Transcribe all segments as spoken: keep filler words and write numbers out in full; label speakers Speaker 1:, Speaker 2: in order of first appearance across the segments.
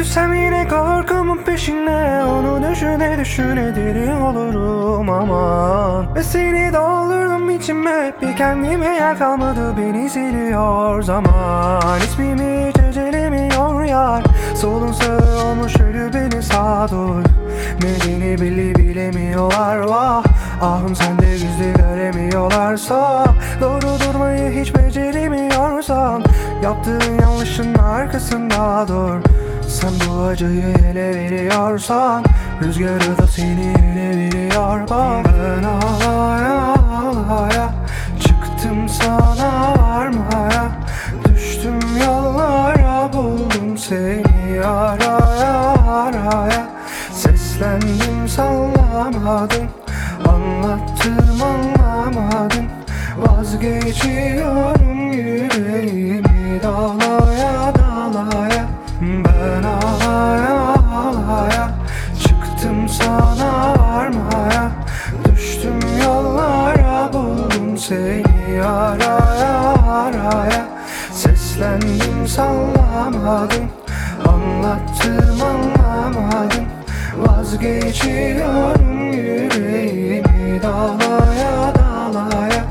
Speaker 1: Düşsem yine korkumun peşine, onu düşüne düşüne deli olurum aman. Ve seni doldurdum içime, bir kendime yer kalmadı, beni siliyor zaman. İsmimi hiç ecelemiyor yar, solun sağı olmuş ölü beni sağdur. Nedeni belli bilemiyorlar vah, ahım sende gizli göremiyorlarsa. Doğru durmayı hiç beceremiyorsan, yaptığın yanlışın arkasında dur. Sen bu acıyı ele veriyorsan, rüzgarı da seni ele veriyor bak. Ben ağlaya ağlaya çıktım sana varmaya, düştüm yollara buldum seni araya araya. Seslendim sallamadım, anlattım anlamadın. Vazgeçiyorum yüreğimi dalaya dalaya. Ben ağlaya ağlaya çıktım sana varmaya, düştüm yollara buldum seni araya araya. Seslendim sallamadım, anlattım anlamadım. Vazgeçiyorum yüreğimi dalaya dalaya.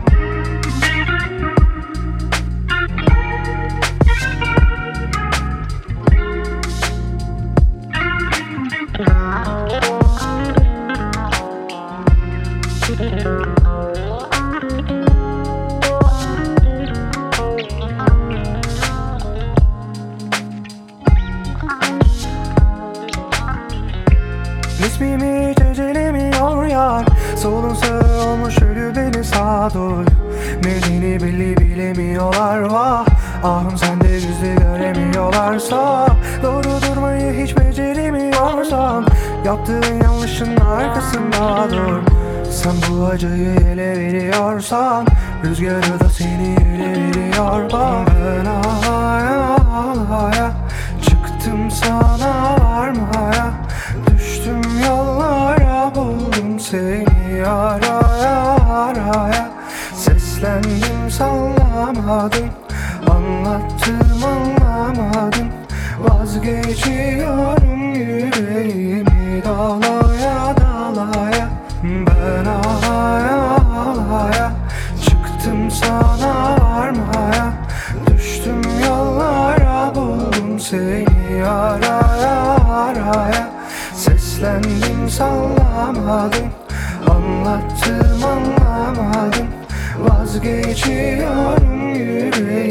Speaker 1: İsmimi hiç ecelemiyor yar, solun sağı olmuş ölü beni sağdur. Nedeni belli bilemiyorlar vah, ahım sende gizli göremiyorlarsa. Doğru durmayı hiç beceremiyorsan, yaptığın yanlışın arkasında dur. Sen bu acıyı ele veriyorsan, rüzgarı da seni ele veriyor bak. Ben ağlaya ağlaya çıktım sana varmaya, düştüm yollara buldum seni araya araya. Seslendim sallamadım, anlattım anlamadım. Vazgeçiyorum yüreğimi dalaya dalaya. Ben ağlaya ağlaya çıktım sana varmaya, düştüm yollara buldum seni araya araya. Seslendim sallamadım, anlattım anlamadım. Vazgeçiyorum yüreğimi